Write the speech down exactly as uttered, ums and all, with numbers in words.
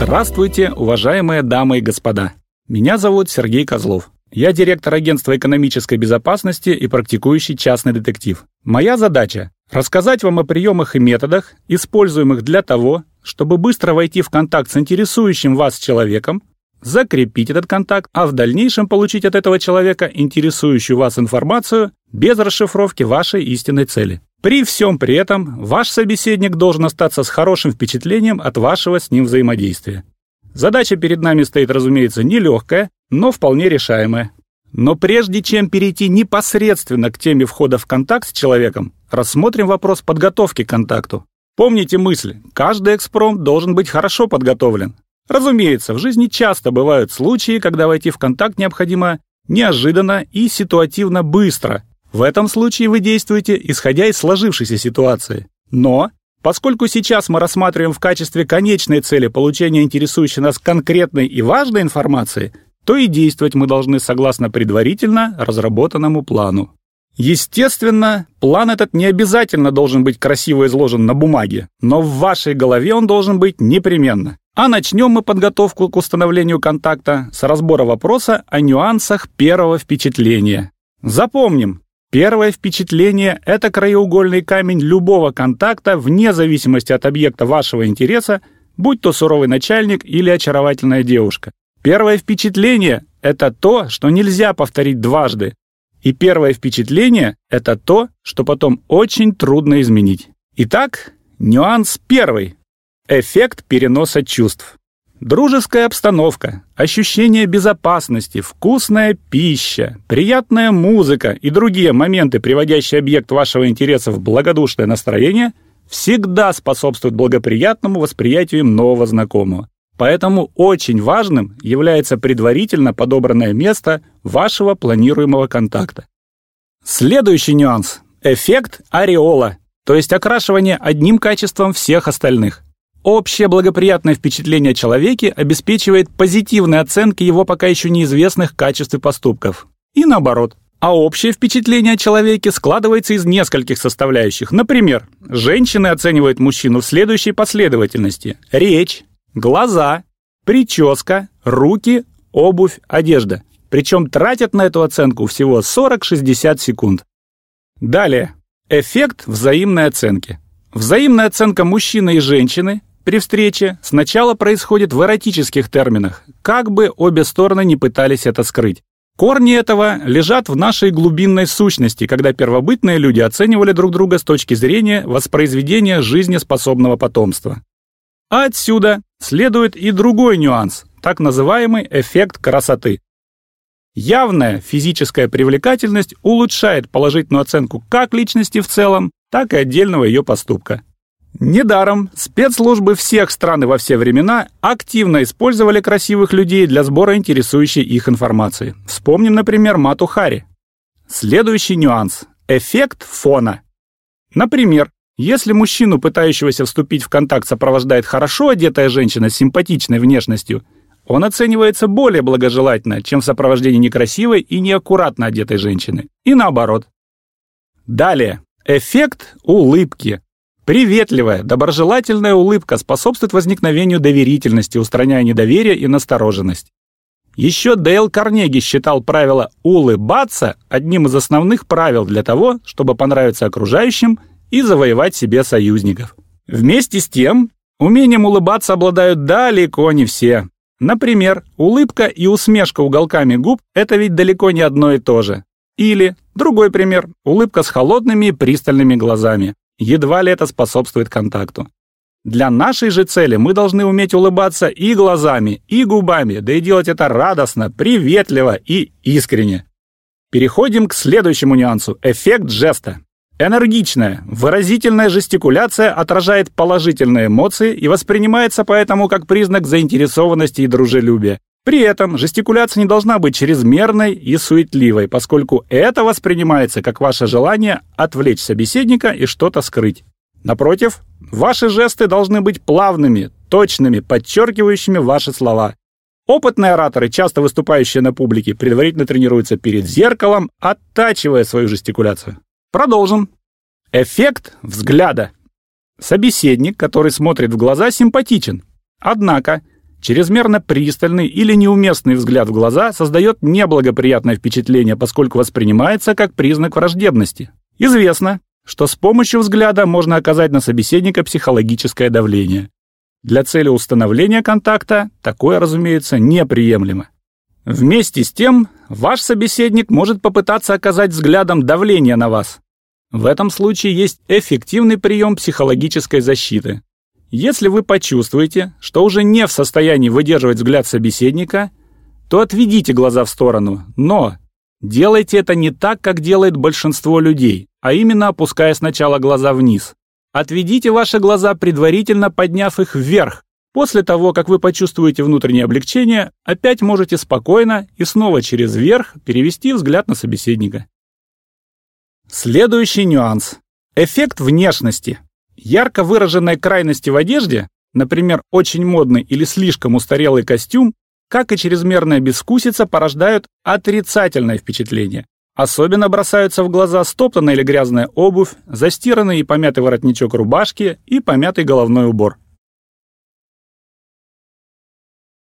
Здравствуйте, уважаемые дамы и господа. Меня зовут Сергей Козлов. Я директор агентства экономической безопасности и практикующий частный детектив. Моя задача – рассказать вам о приемах и методах, используемых для того, чтобы быстро войти в контакт с интересующим вас человеком, закрепить этот контакт, а в дальнейшем получить от этого человека интересующую вас информацию без расшифровки вашей истинной цели. При всем при этом ваш собеседник должен остаться с хорошим впечатлением от вашего с ним взаимодействия. Задача перед нами стоит, разумеется, нелегкая, но вполне решаемая. Но прежде чем перейти непосредственно к теме входа в контакт с человеком, рассмотрим вопрос подготовки к контакту. Помните мысль, каждый экспромт должен быть хорошо подготовлен. Разумеется, в жизни часто бывают случаи, когда войти в контакт необходимо неожиданно и ситуативно быстро. В этом случае вы действуете, исходя из сложившейся ситуации. Но, поскольку сейчас мы рассматриваем в качестве конечной цели получения интересующей нас конкретной и важной информации, то и действовать мы должны согласно предварительно разработанному плану. Естественно, план этот не обязательно должен быть красиво изложен на бумаге, но в вашей голове он должен быть непременно. А начнем мы подготовку к установлению контакта с разбора вопроса о нюансах первого впечатления. Запомним, первое впечатление – это краеугольный камень любого контакта вне зависимости от объекта вашего интереса, будь то суровый начальник или очаровательная девушка. Первое впечатление – это то, что нельзя повторить дважды. И первое впечатление – это то, что потом очень трудно изменить. Итак, нюанс первый. Эффект переноса чувств. Дружеская обстановка, ощущение безопасности, вкусная пища, приятная музыка и другие моменты, приводящие объект вашего интереса в благодушное настроение, всегда способствуют благоприятному восприятию им нового знакомого. Поэтому очень важным является предварительно подобранное место вашего планируемого контакта. Следующий нюанс – эффект ореола, то есть окрашивание одним качеством всех остальных. Общее благоприятное впечатление о человеке обеспечивает позитивные оценки его пока еще неизвестных качеств и поступков. И наоборот. А общее впечатление о человеке складывается из нескольких составляющих. Например, женщины оценивают мужчину в следующей последовательности: речь, глаза, прическа, руки, обувь, одежда. Причем тратят на эту оценку всего сорок-шестьдесят секунд. Далее. Эффект взаимной оценки. Взаимная оценка мужчины и женщины при встрече сначала происходит в эротических терминах, как бы обе стороны не пытались это скрыть. Корни этого лежат в нашей глубинной сущности, когда первобытные люди оценивали друг друга с точки зрения воспроизведения жизнеспособного потомства. А отсюда следует и другой нюанс, так называемый эффект красоты. Явная физическая привлекательность улучшает положительную оценку как личности в целом, так и отдельного ее поступка. Недаром спецслужбы всех стран и во все времена активно использовали красивых людей для сбора интересующей их информации. Вспомним, например, Мату Хари. Следующий нюанс – эффект фона. Например, если мужчину, пытающегося вступить в контакт, сопровождает хорошо одетая женщина с симпатичной внешностью, он оценивается более благожелательно, чем в сопровождении некрасивой и неаккуратно одетой женщины. И наоборот. Далее. Эффект улыбки. Приветливая, доброжелательная улыбка способствует возникновению доверительности, устраняя недоверие и настороженность. Еще Дейл Карнеги считал правило «улыбаться» одним из основных правил для того, чтобы понравиться окружающим и завоевать себе союзников. Вместе с тем, умением улыбаться обладают далеко не все. Например, улыбка и усмешка уголками губ – это ведь далеко не одно и то же. Или, другой пример, улыбка с холодными и пристальными глазами. Едва ли это способствует контакту. Для нашей же цели мы должны уметь улыбаться и глазами, и губами, да и делать это радостно, приветливо и искренне. Переходим к следующему нюансу – эффект жеста. Энергичная, выразительная жестикуляция отражает положительные эмоции и воспринимается поэтому как признак заинтересованности и дружелюбия. При этом жестикуляция не должна быть чрезмерной и суетливой, поскольку это воспринимается как ваше желание отвлечь собеседника и что-то скрыть. Напротив, ваши жесты должны быть плавными, точными, подчеркивающими ваши слова. Опытные ораторы, часто выступающие на публике, предварительно тренируются перед зеркалом, оттачивая свою жестикуляцию. Продолжим. Эффект взгляда. Собеседник, который смотрит в глаза, симпатичен. Однако, Чрезмерно пристальный или неуместный взгляд в глаза создает неблагоприятное впечатление, поскольку воспринимается как признак враждебности. Известно, что с помощью взгляда можно оказать на собеседника психологическое давление. Для цели установления контакта такое, разумеется, неприемлемо. Вместе с тем, ваш собеседник может попытаться оказать взглядом давление на вас. В этом случае есть эффективный прием психологической защиты. Если вы почувствуете, что уже не в состоянии выдерживать взгляд собеседника, то отведите глаза в сторону, но делайте это не так, как делает большинство людей, а именно опуская сначала глаза вниз. Отведите ваши глаза, предварительно подняв их вверх. После того, как вы почувствуете внутреннее облегчение, опять можете спокойно и снова через верх перевести взгляд на собеседника. Следующий нюанс. Эффект внешности. Ярко выраженные крайности в одежде, например, очень модный или слишком устарелый костюм, как и чрезмерная безвкусица, порождают отрицательное впечатление. Особенно бросаются в глаза стоптанная или грязная обувь, застиранный и помятый воротничок рубашки и помятый головной убор.